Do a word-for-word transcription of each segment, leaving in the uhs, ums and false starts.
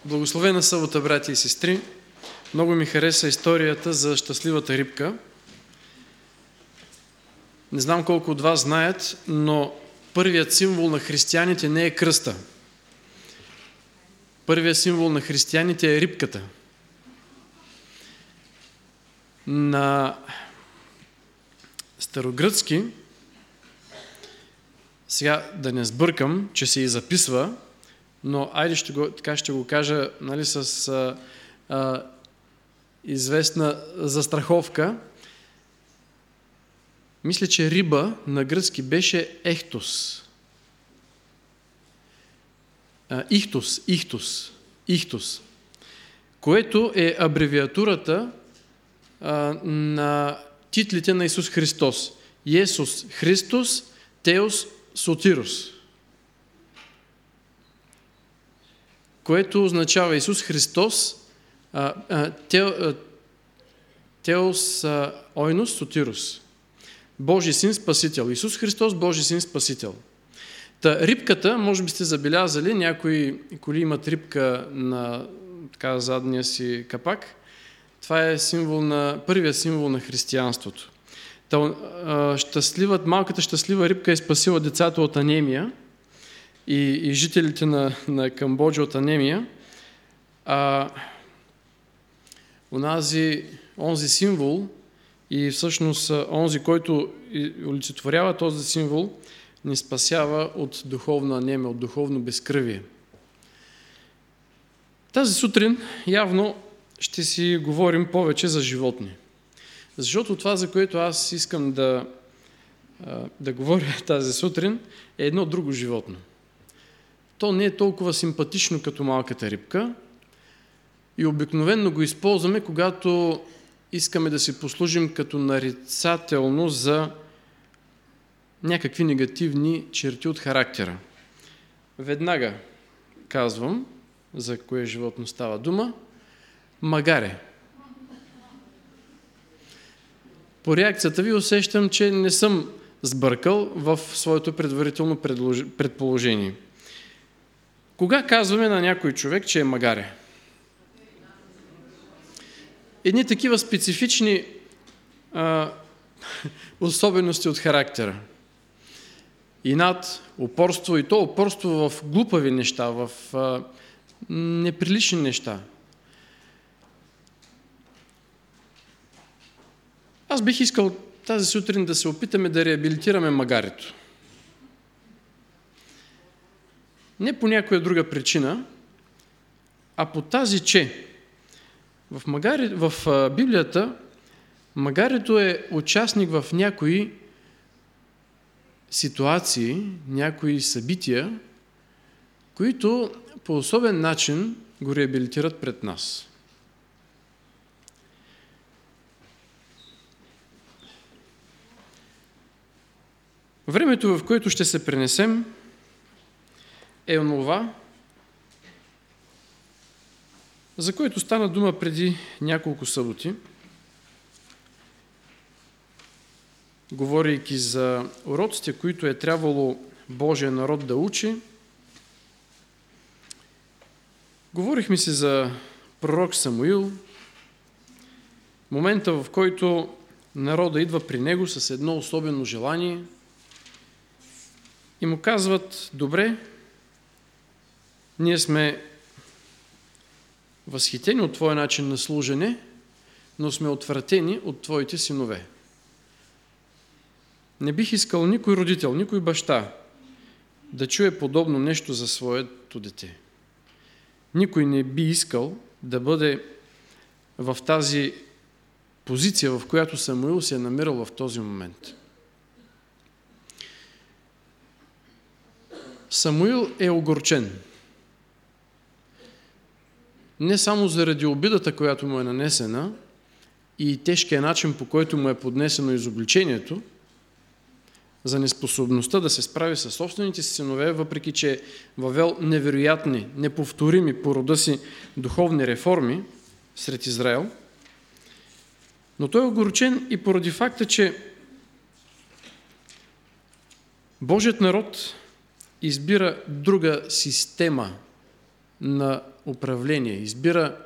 Благословена събота, брати и сестри! Много ми хареса историята за щастливата рибка. Не знам колко от вас знаят, но първият символ на християните не е кръста. Първият символ на християните е рибката. На старогръцки, сега да не сбъркам, че се и записва, но айде ще го, така ще го кажа, нали, с а, а, известна застраховка. Мисля, че риба на гръцки беше ехтос. А, ихтос, ихтос, ихтос, което е абревиатурата а, на титлите на Исус Христос. Иесус Христос, Теос Сотирос, което означава Исус Христос, а, а, тео, а, Теос а, Ойнос Сотирос, Божи син Спасител. Исус Христос, Божи син Спасител. Та рибката, може би сте забелязали, някои коли имат рибка на така, задния си капак. Това е символ на, първият символ на християнството. Та, а, щастливът, малката щастлива рибка е спасила децата от анемия и, и жителите на, на Камбоджа от анемия. А, онази, онзи символ и всъщност онзи, който олицетворява този символ, ни спасява от духовна анемия, от духовно безкръвие. Тази сутрин явно ще си говорим повече за животни. Защото това, за което аз искам да, да говоря тази сутрин, е едно друго животно. То не е толкова симпатично като малката рибка и обикновено го използваме, когато искаме да си послужим като нарицателно за някакви негативни черти от характера. Веднага казвам за кое животно става дума. Магаре. По реакцията ви усещам, че не съм сбъркал в своето предварително предположение. Кога казваме на някой човек, че е магаре? Едни такива специфични а, особености от характера. Инат, упорство, и то упорство в глупави неща, в а, неприлични неща. Аз бих искал тази сутрин да се опитаме да реабилитираме магарето. Не по някоя друга причина, а по тази, че в, магари, в Библията магарето е участник в някои ситуации, някои събития, които по особен начин го реабилитират пред нас. Времето, в което ще се пренесем, е онова, за което стана дума преди няколко съботи, говорейки за уроците, които е трябвало Божия народ да учи. Говорихме си за пророк Самуил, момента, в който народа идва при него с едно особено желание и му казват: добре, ние сме възхитени от твоя начин на служене, но сме отвратени от твоите синове. Не бих искал никой родител, никой баща да чуе подобно нещо за своето дете. Никой не би искал да бъде в тази позиция, в която Самуил се е намирал в този момент. Самуил е огорчен. Не само заради обидата, която му е нанесена, и тежкия начин, по който му е поднесено изобличението, за неспособността да се справи със собствените си синове, въпреки че е въвел невероятни, неповторими по рода си духовни реформи сред Израел. Но той е огорчен и поради факта, че Божият народ избира друга система на управление, избира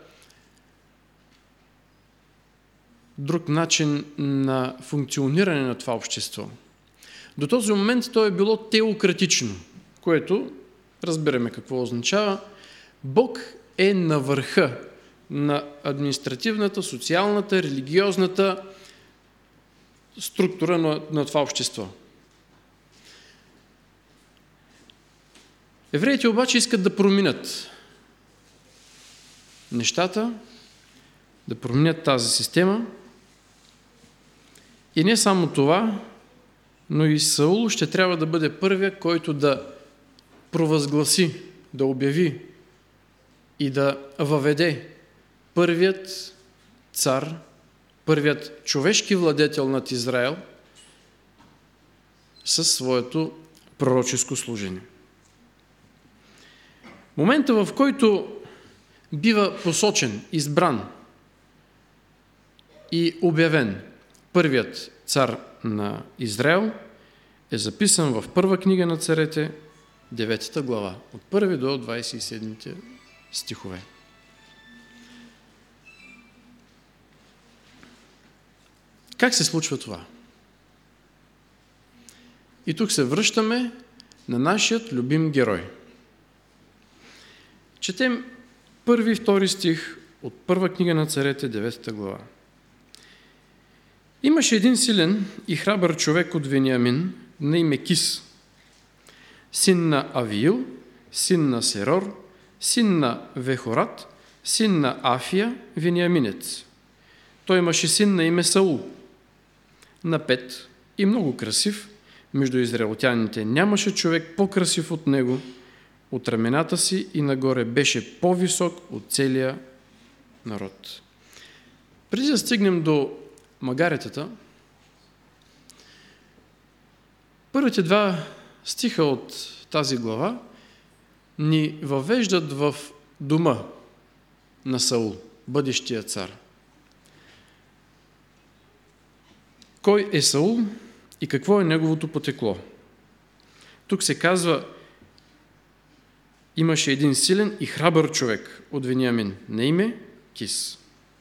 друг начин на функциониране на това общество. До този момент то е било теократично, което разбираме какво означава. Бог е на върха на административната, социалната, религиозната структура на, на това общество. Евреите обаче искат да променят нещата, да променят тази система. И не само това, но и Саул ще трябва да бъде първия, който да провъзгласи, да обяви и да въведе първият цар, първият човешки владетел над Израел със своето пророческо служение. Момента, в който бива посочен, избран и обявен първият цар на Израел, е записан в първа книга на царете, деветата глава, от първи до двадесет и седми стихове. Как се случва това? И тук се връщаме на нашият любим герой. Четем първи и втори стих от първа книга на царете, деветата глава. Имаше един силен и храбър човек от Вениамин, на име Кис, син на Авиил, син на Серор, син на Вехорат, син на Афия, вениаминец. Той имаше син на име Саул, напет и много красив. Между израелтяните нямаше човек по-красив от него, от рамената си и нагоре беше по-висок от целия народ. Преди да стигнем до магаретата, първите два стиха от тази глава ни въвеждат в дома на Саул, бъдещия цар. Кой е Саул и какво е неговото потекло? Тук се казва, имаше един силен и храбър човек от Вениамин, на име Кис.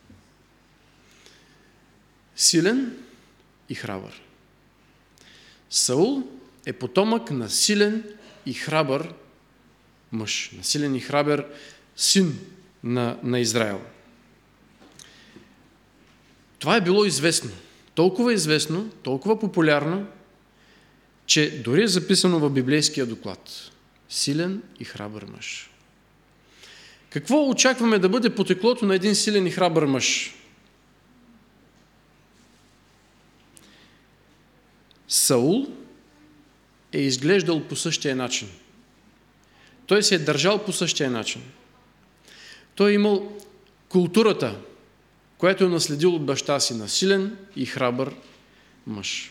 Силен и храбър. Саул е потомък на силен и храбър мъж, на силен и храбър син на, на Израел. Това е било известно. Толкова известно, толкова популярно, че дори е записано в библейския доклад. Силен и храбър мъж. Какво очакваме да бъде потеклото на един силен и храбър мъж? Саул е изглеждал по същия начин. Той се е държал по същия начин. Той е имал културата, която е наследил от баща си, на силен и храбър мъж.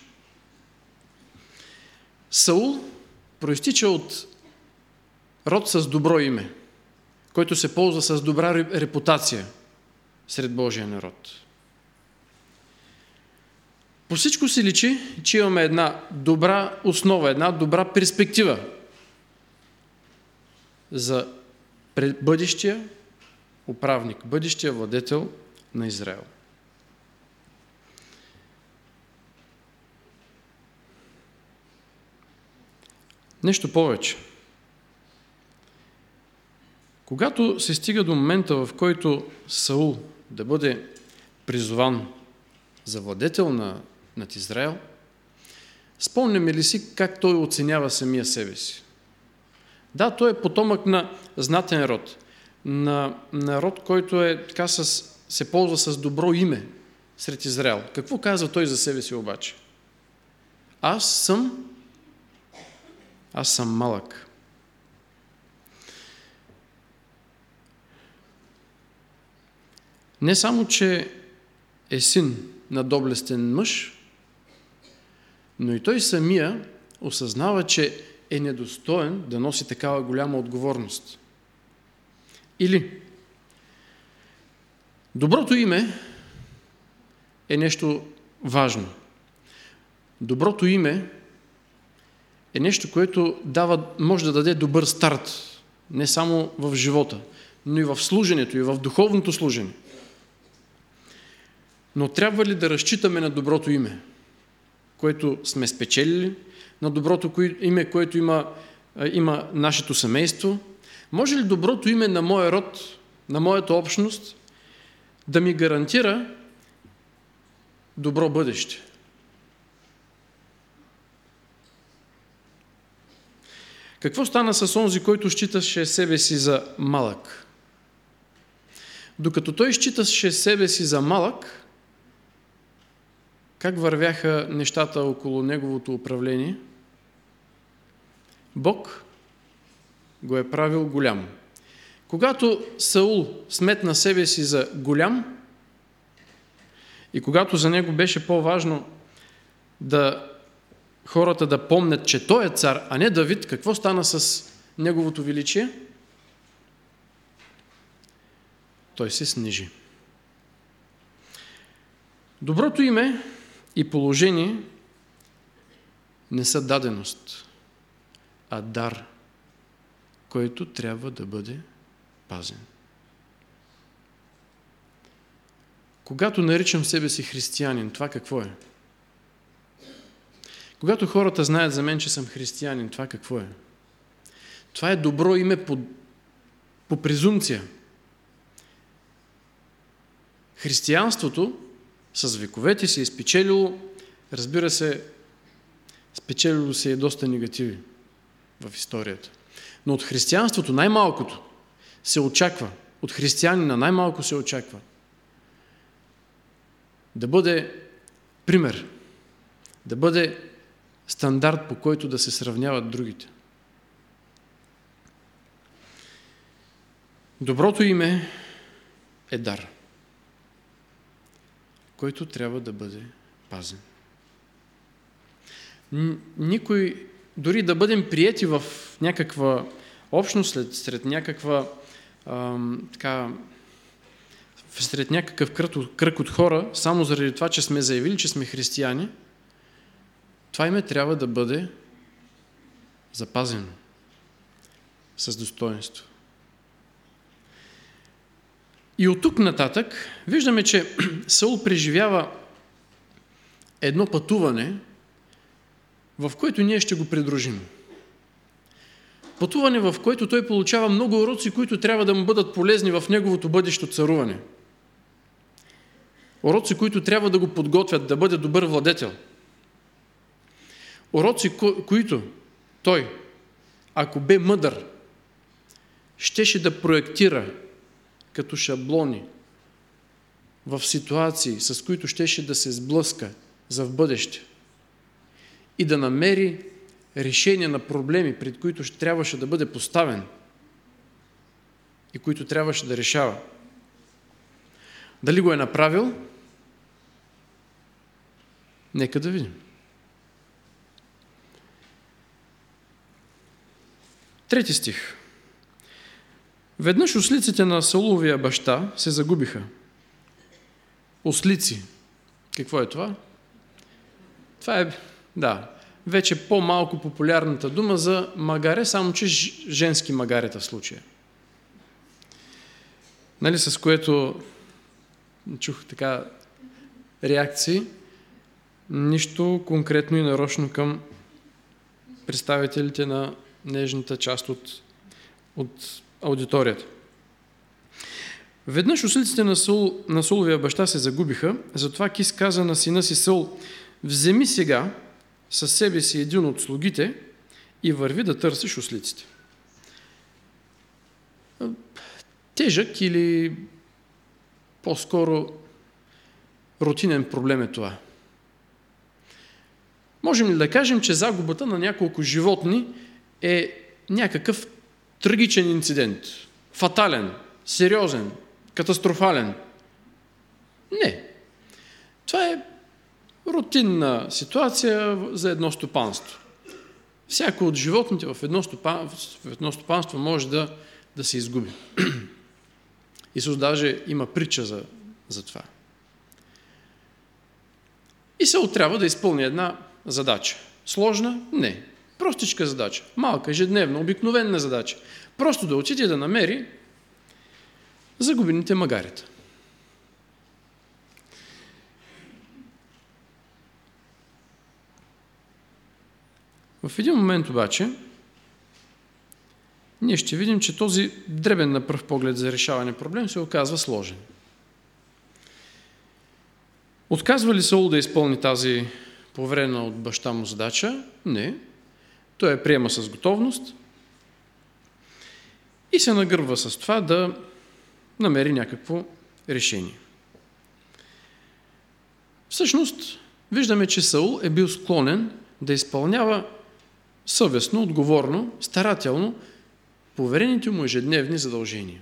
Саул проистича от род с добро име, който се ползва с добра репутация сред Божия народ. По всичко се личи, че имаме една добра основа, една добра перспектива за бъдещия управник, бъдещия владетел на Израел. Нещо повече. Когато се стига до момента, в който Саул да бъде призован за владетел на, над Израел, спомняме ли си как той оценява самия себе си? Да, той е потомък на знатен род, на народ, който е така с, се ползва с добро име сред Израел. Какво казва той за себе си обаче? Аз съм, аз съм малък. Не само, че е син на доблестен мъж, но и той самия осъзнава, че е недостоен да носи такава голяма отговорност. Или доброто име е нещо важно. Доброто име е нещо, което дава, може да даде добър старт Не само в живота, но и в служенето, и в духовното служене. Но трябва ли да разчитаме на доброто име, което сме спечелили, на доброто име, което има, има нашето семейство? Може ли доброто име на моя род, на моята общност, да ми гарантира добро бъдеще? Какво стана с онзи, който считаше себе си за малък? Докато той считаше себе си за малък, как вървяха нещата около неговото управление? Бог го е правил голям. Когато Саул сметна себе си за голям и когато за него беше по-важно да хората да помнят, че той е цар, а не Давид, какво стана с неговото величие? Той се снижи. Доброто име и положение не са даденост, а дар, който трябва да бъде пазен. Когато наричам себе си християнин, това какво е? Когато хората знаят за мен, че съм християнин, това какво е? Това е добро име по, по презумпция. Християнството с вековете се е спечелило, разбира се, спечелило се е доста негативи в историята. Но от християнството най-малкото се очаква, от християнина най-малко се очаква да бъде пример, да бъде стандарт, по който да се сравняват другите. Доброто име е дар, който трябва да бъде пазен. Никой, дори да бъдем приети в някаква общност, след, сред някаква ам, така, сред някакъв кръг, кръг от хора, само заради това, че сме заявили, че сме християни, това име трябва да бъде запазено с достоинство. И от тук нататък виждаме, че Саул преживява едно пътуване, в което ние ще го придружим. Пътуване, в което той получава много уроци, които трябва да му бъдат полезни в неговото бъдещо царуване. Уроци, които трябва да го подготвят да бъде добър владетел. Уроци, които той, ако бе мъдър, щеше да проектира като шаблони в ситуации, с които щеше да се сблъска за в бъдеще и да намери решение на проблеми, пред които ще трябваше да бъде поставен и които трябваше да решава. Дали го е направил? Нека да видим. Трети стих. Веднъж ослиците на Сауловия баща се загубиха. Ослици. Какво е това? Това е, да, вече по-малко популярната дума за магаре, само че женски магарета в случая. Нали, с което чух така реакции, нищо конкретно и нарочно към представителите на нежната част от, от аудиторията. Веднъж ослиците на, Саул, на Сауловия баща се загубиха, затова Кис каза на сина си Саул: вземи сега със себе си един от слугите и върви да търсиш ослиците. Тежък или по-скоро рутинен проблем е това. Можем ли да кажем, че загубата на няколко животни е някакъв трагичен инцидент? Фатален, сериозен, катастрофален? Не. Това е рутинна ситуация за едно стопанство. Всяко от животните в едно стопанство, в едно стопанство може да, да се изгуби. Исус даже има притча за, за това. И Саул трябва да изпълни една задача. Сложна? Не. Простичка задача, малка, ежедневна, обикновена задача. Просто да отиде да намери загубените магарита. В един момент обаче ние ще видим, че този дребен на пръв поглед за решаване проблем се оказва сложен. Отказва ли Саул да изпълни тази поверена от баща му задача? Не. Той я приема с готовност и се нагърва с това да намери някакво решение. Всъщност, виждаме, че Саул е бил склонен да изпълнява съвестно, отговорно, старателно поверените му ежедневни задължения.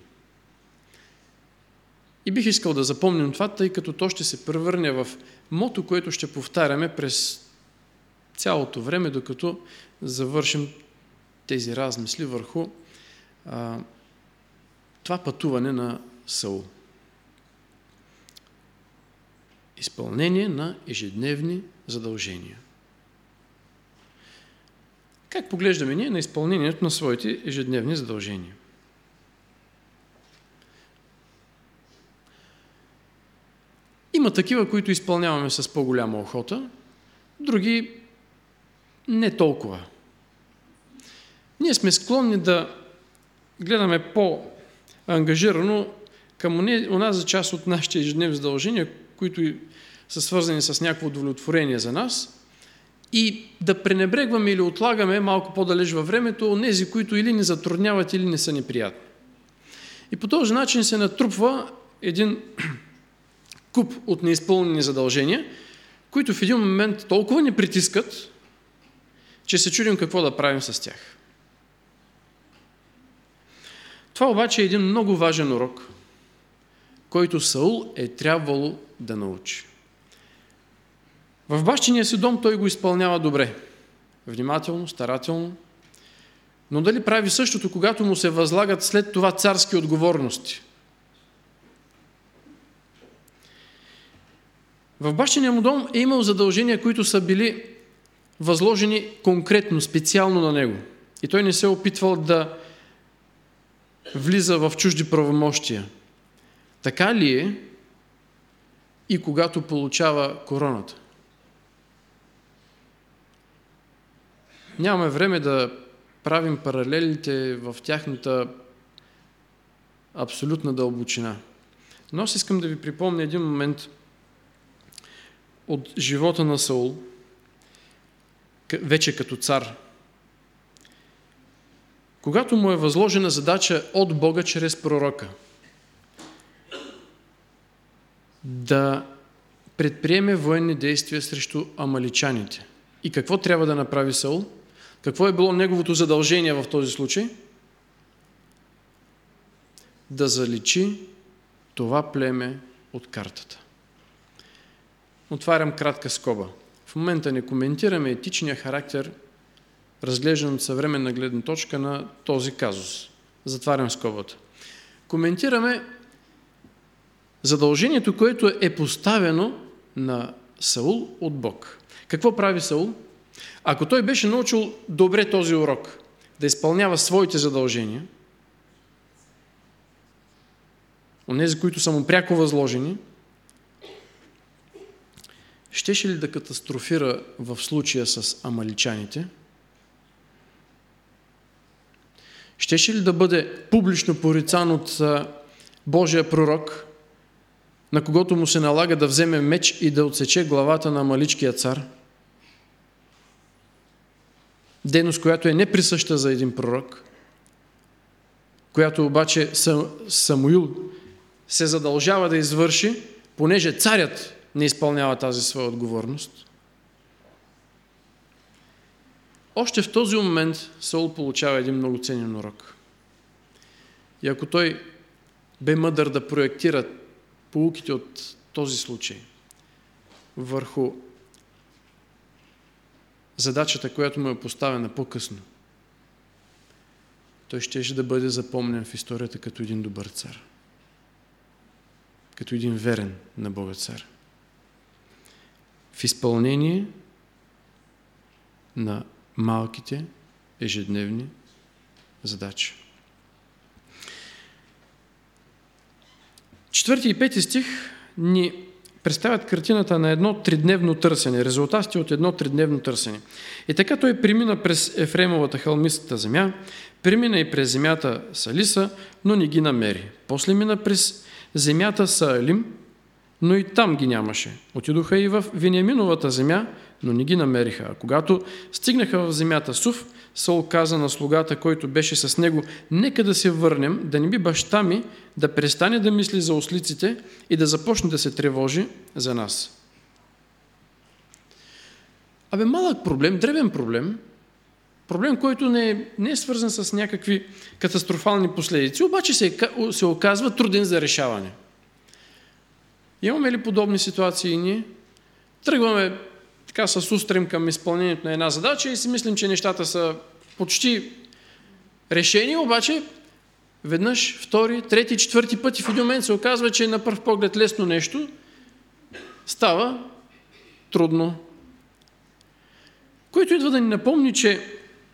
И бих искал да запомним това, тъй като то ще се превърне в мото, което ще повтаряме през цялото време, докато завършим тези размисли върху а, това пътуване на Саул. Изпълнение на ежедневни задължения. Как поглеждаме ние на изпълнението на своите ежедневни задължения? Има такива, които изпълняваме с по-голяма охота, други не толкова. Ние сме склонни да гледаме по-ангажирано към онази част от нашите ежедневни задължения, които са свързани с някакво удовлетворение за нас, и да пренебрегваме или отлагаме малко по-далеч във времето онези, които или ни затрудняват, или не са неприятни. И по този начин се натрупва един куп от неизпълнени задължения, които в един момент толкова ни притискат, че се чудим какво да правим с тях. Това обаче е един много важен урок, който Саул е трябвало да научи. В бащиния си дом той го изпълнява добре, внимателно, старателно, но дали прави същото, когато му се възлагат след това царски отговорности? В бащиния му дом е имал задължения, които са били възложени конкретно, специално на него. И той не се е опитвал да влиза в чужди правомощия. Така ли е и когато получава короната? Нямаме време да правим паралелите в тяхната абсолютна дълбочина. Но аз искам да ви припомня един момент от живота на Саул, вече като цар, когато му е възложена задача от Бога чрез пророка да предприеме военни действия срещу амаличаните. И какво трябва да направи Саул? Какво е било неговото задължение в този случай? Да заличи това племе от картата. Отварям кратка скоба. В момента не коментираме етичния характер, разглеждан от съвременна гледна точка на този казус. Затварям скобата. Коментираме задължението, което е поставено на Саул от Бог. Какво прави Саул? Ако той беше научил добре този урок, да изпълнява своите задължения, онези, които са му пряко възложени, щеше ли да катастрофира в случая с амаличаните? Щеше ли да бъде публично порицан от Божия пророк, на когото му се налага да вземе меч и да отсече главата на амаличкия цар? Дейност, която е неприсъща за един пророк, която обаче Самуил се задължава да извърши, понеже царят не изпълнява тази своя отговорност. Още в този момент Саул получава един много ценен урок. И ако той бе мъдър да проектира поуките от този случай върху задачата, която му е поставена по-късно, той щеше да бъде запомнен в историята като един добър цар, като един верен на Бога цар. В изпълнение на малките ежедневни задачи. Четвърти и пети стих ни представят картината на едно тридневно търсене, резултатите от едно тридневно търсене. И така той премина през Ефремовата хълмистата земя, премина и през земята Салиса, но не ги намери. После мина през земята Саалим, но и там ги нямаше. Отидоха и в Вениаминовата земя, но не ги намериха. А когато стигнаха в земята Суф, Саул каза на слугата, който беше с него: нека да се върнем, да не би баща ми да престане да мисли за ослиците и да започне да се тревожи за нас. Абе, малък проблем, дребен проблем, проблем, който не е, не е свързан с някакви катастрофални последици, обаче се, се оказва труден за решаване. Имаме ли подобни ситуации и ние? Тръгваме така с устрем към изпълнението на една задача и си мислим, че нещата са почти решени, обаче веднъж, втори, трети, четвърти път и в един момент се оказва, че на пръв поглед лесно нещо става трудно. Който идва да ни напомни, че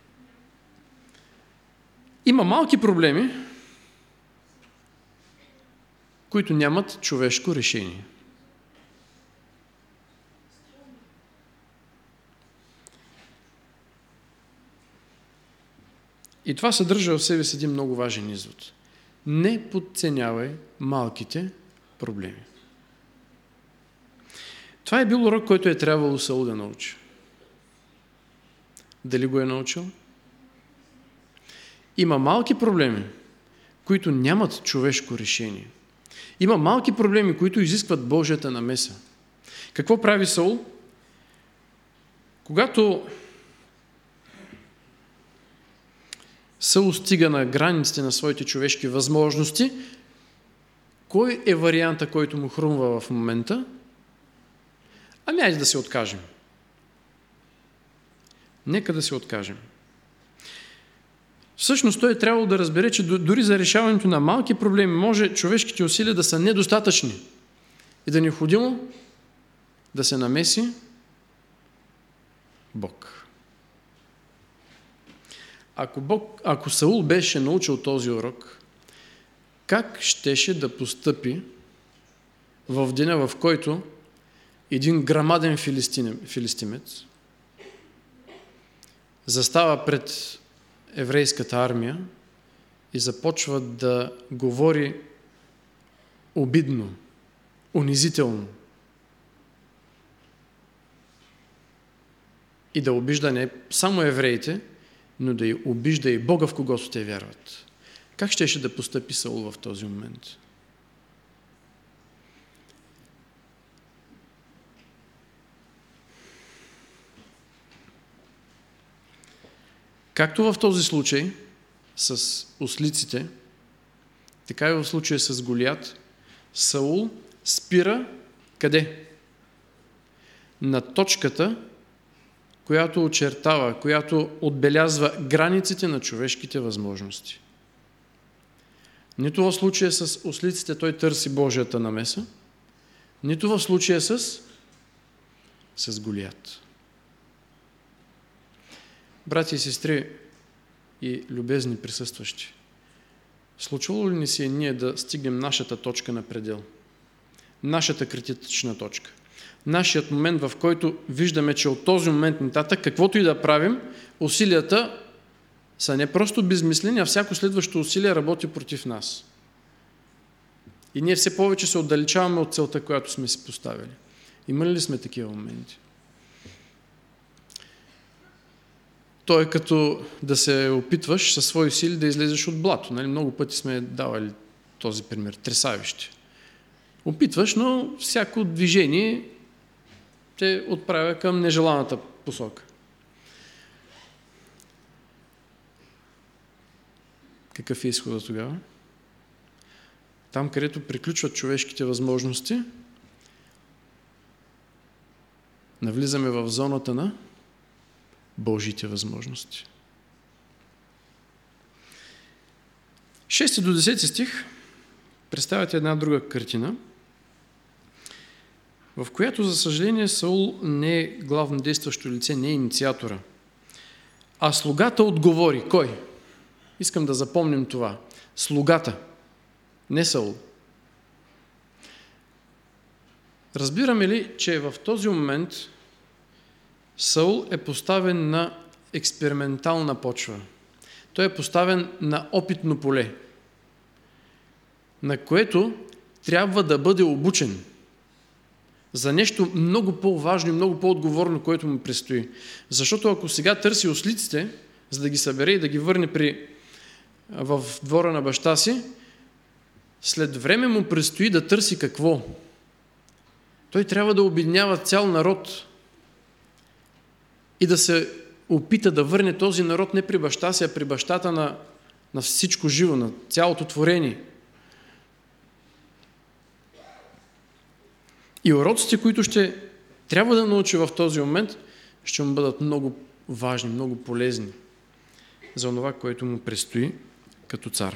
има малки проблеми, които нямат човешко решение. И това съдържа в себе си един много важен извод. Не подценявай малките проблеми. Това е бил урок, който е трябвало Саул да научи. Дали го е научил? Има малки проблеми, които нямат човешко решение. Има малки проблеми, които изискват Божията намеса. Какво прави Саул? Когато Саул стига на границите на своите човешки възможности, кой е варианта, който му хрумва в момента? Ами айде да се откажем. Нека да се откажем. Всъщност той е трябвало да разбере, че дори за решаването на малки проблеми може човешките усилия да са недостатъчни и да е необходимо да се намеси Бог. Ако, Бог, ако Саул беше научил този урок, как щеше да постъпи в деня, в който един грамаден филистимец застава пред еврейската армия и започва да говори обидно, унизително и да обижда не само евреите, но да и обижда и Бога, в когото те вярват. Как щеше да постъпи Саул в този момент? Както в този случай с ослиците, така и в случая с Голиат, Саул спира къде? На точката, която очертава, която отбелязва границите на човешките възможности. Нито в случая с ослиците той търси Божията намеса, нито в случая с, с Голиат. Братя и сестри и любезни присъстващи, случвало ли ни се ние да стигнем нашата точка на предел? Нашата критична точка. Нашият момент, в който виждаме, че от този момент нататък, каквото и да правим, усилията са не просто безмислени, а всяко следващо усилие работи против нас. И ние все повече се отдалечаваме от целта, която сме си поставили. Имали ли сме такива моменти? То е като да се опитваш със свои сили да излезеш от блато. Нали? Много пъти сме давали този пример. Тресавище. Опитваш, но всяко движение те отправя към нежеланата посока. Какъв е изходът тогава? Там, където приключват човешките възможности, навлизаме в зоната на Божите възможности. шести до десети стих представят една друга картина, в която, за съжаление, Саул не е главно действащо лице, не е инициатора. А слугата отговори. Кой? Искам да запомним това. Слугата, не Саул. Разбираме ли, че в този момент Саул е поставен на експериментална почва. Той е поставен на опитно поле, на което трябва да бъде обучен за нещо много по-важно и много по-отговорно, което му предстои. Защото ако сега търси ослиците, за да ги събере и да ги върне при, в двора на баща си, след време му предстои да търси какво? Той трябва да обединява цял народ и да се опита да върне този народ не при баща си, а при бащата на, на всичко живо, на цялото творение. И уроците, които ще трябва да научи в този момент, ще му бъдат много важни, много полезни за това, което му предстои като цар.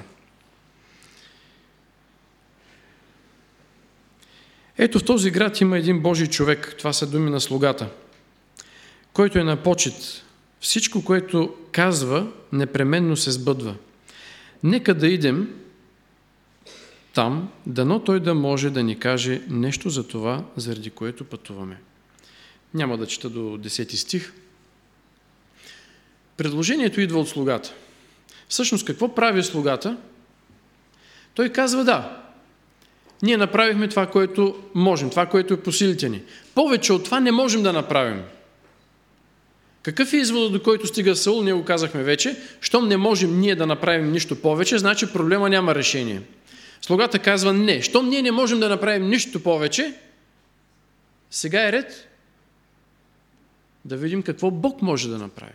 Ето в този град има един Божий човек, това са думи на слугата, който е на почит. Всичко, което казва, непременно се сбъдва. Нека да идем там, дано той да може да ни каже нещо за това, заради което пътуваме. Няма да чета до десети стих. Предложението идва от слугата. Всъщност, какво прави слугата? Той казва да. Ние направихме това, което можем, това, което е по силите ни. Повече от това не можем да направим. Какъв е изводът, до който стига Саул? Ние го казахме вече. Щом не можем ние да направим нищо повече, значи проблема няма решение. Слугата казва не. Щом ние не можем да направим нищо повече, сега е ред да видим какво Бог може да направи.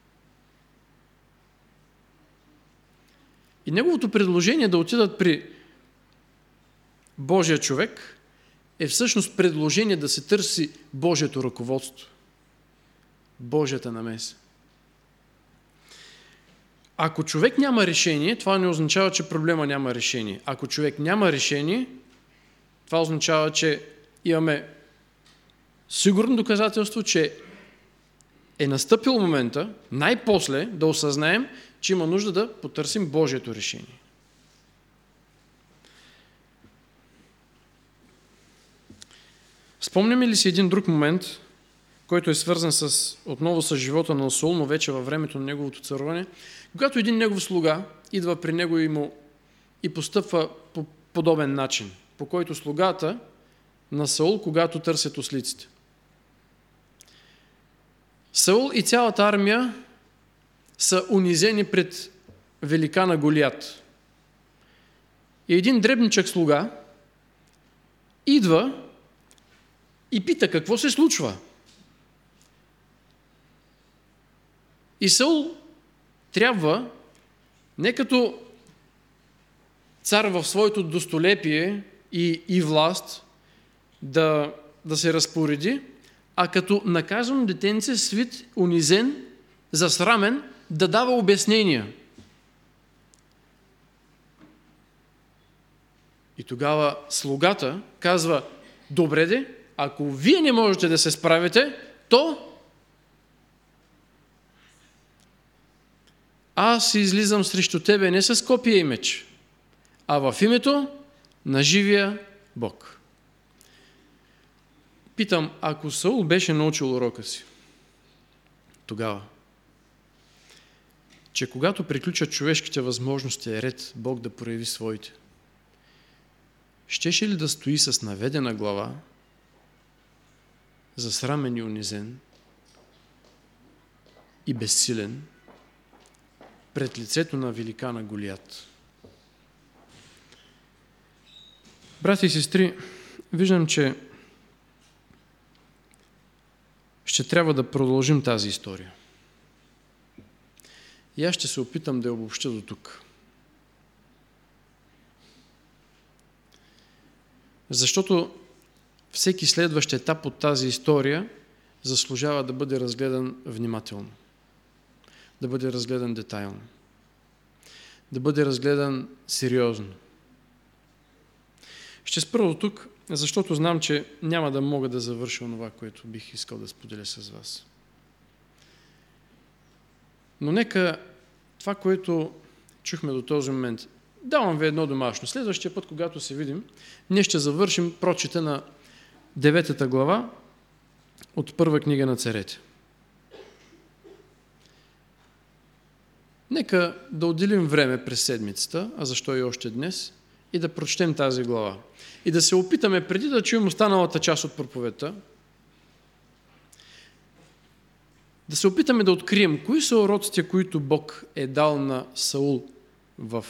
И неговото предложение да отидат при Божия човек е всъщност предложение да се търси Божието ръководство. Божията намеса. Ако човек няма решение, това не означава, че проблема няма решение. Ако човек няма решение, това означава, че имаме сигурно доказателство, че е настъпил момента най-после да осъзнаем, че има нужда да потърсим Божието решение. Спомняме ли си един друг момент, който е свързан с, отново с живота на Саул, но вече във времето на неговото царуване, когато един негов слуга идва при него и, му, и постъпва по подобен начин, по който слугата на Саул, когато търсят ослиците. Саул и цялата армия са унизени пред великана Голиат. И един дребничък слуга идва и пита какво се случва. И Саул трябва, не като цар в своето достолепие и, и власт, да, да се разпореди, а като наказано детенце, свит, унизен, засрамен, да дава обяснения. И тогава слугата казва: добре де, ако вие не можете да се справите, то аз излизам срещу тебе не с копие и меч, а в името на живия Бог. Питам, ако Саул беше научил урока си тогава, че когато приключат човешките възможности е ред Бог да прояви своите, щеше ли да стои с наведена глава, засрамен и унизен и безсилен пред лицето на великана Голиат? Брати и сестри, виждам, че ще трябва да продължим тази история. И аз ще се опитам да я обобщя до тук. Защото всеки следващ етап от тази история заслужава да бъде разгледан внимателно, да бъде разгледан детайлно, да бъде разгледан сериозно. Ще спра до тук, защото знам, че няма да мога да завърша това, което бих искал да споделя с вас. Но нека това, което чухме до този момент, давам ви едно домашно. Следващия път, когато се видим, ние ще завършим прочита на деветата глава от първа книга на царете. Нека да отделим време през седмицата, а защо и още днес, и да прочетем тази глава. И да се опитаме, преди да чуем останалата част от проповедта, да се опитаме да открием кои са уроците, които Бог е дал на Саул в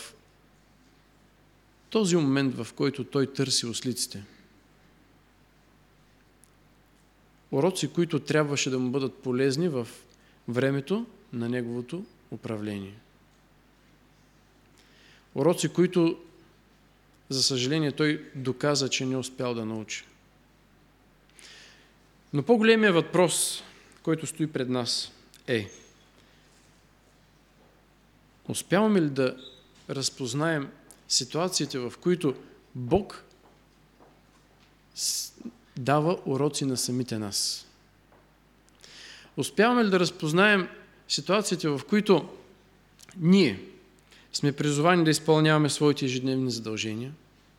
този момент, в който той търси ослиците. Уроци, които трябваше да му бъдат полезни в времето на неговото управление. Уроци, които, за съжаление, той доказа, че не успял да научи. Но по-големият въпрос, който стои пред нас, е: успяваме ли да разпознаем ситуациите, в които Бог дава уроци на самите нас? Успяваме ли да разпознаем ситуациите, в които ние сме призовани да изпълняваме своите ежедневни задължения,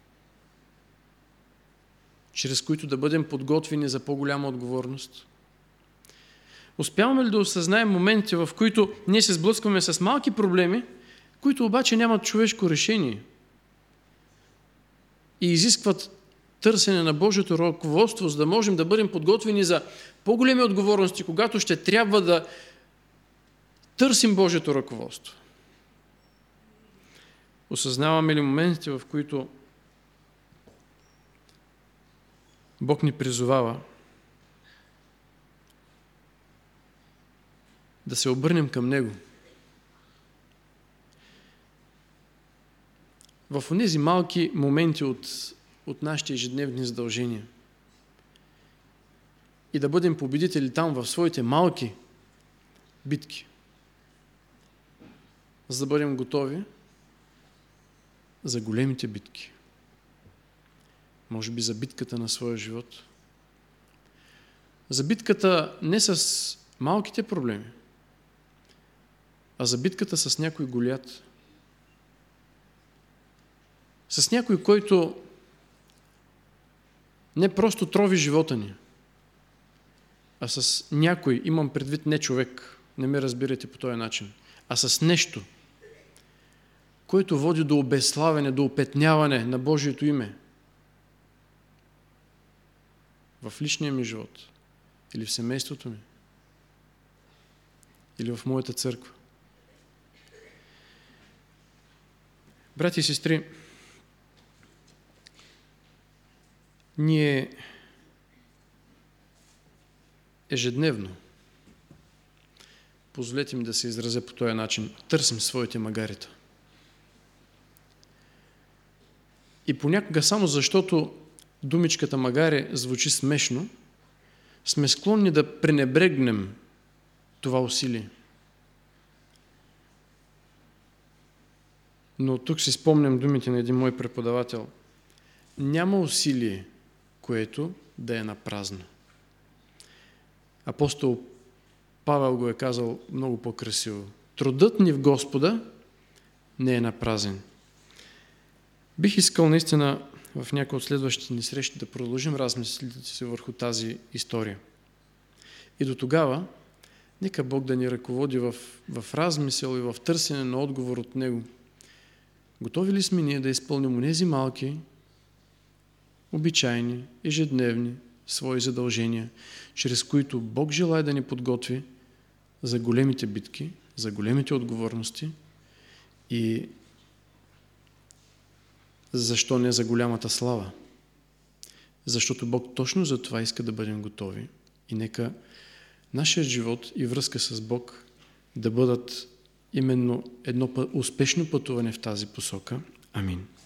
чрез които да бъдем подготвени за по-голяма отговорност? Успяваме ли да осъзнаем моменти, в които ние се сблъскваме с малки проблеми, които обаче нямат човешко решение и изискват търсене на Божието ръководство, за да можем да бъдем подготвени за по-големи отговорности, когато ще трябва да търсим Божието ръководство? Осъзнаваме ли моментите, в които Бог ни призовава да се обърнем към Него? В онези малки моменти от, от нашите ежедневни задължения и да бъдем победители там в своите малки битки, за да бъдем готови за големите битки. Може би за битката на своя живот. За битката не с малките проблеми, а за битката с някой Голиат. С някой, който не просто трови живота ни, а с някой, имам предвид не човек, не ме разбирайте по този начин, а с нещо, което води до обезславяне, до опетняване на Божието име в личния ми живот, или в семейството ми, или в моята църква. Брати и сестри, ние ежедневно, позволете ми да се изразя по този начин, търсим своите магарита. И понякога само защото думичката магаре звучи смешно, сме склонни да пренебрегнем това усилие. Но тук си спомням думите на един мой преподавател. Няма усилие, което да е напразно. Апостол Павел го е казал много по-красиво. Трудът ни в Господа не е напразен. Бих искал наистина в някои от следващите ни срещи да продължим размислите си върху тази история. И до тогава, нека Бог да ни ръководи в, в размисъл и в търсене на отговор от Него. Готови ли сме ние да изпълним онези малки, обичайни, ежедневни свои задължения, чрез които Бог желае да ни подготви за големите битки, за големите отговорности и защо не за голямата слава? Защото Бог точно за това иска да бъдем готови. И нека нашият живот и връзка с Бог да бъдат именно едно успешно пътуване в тази посока. Амин.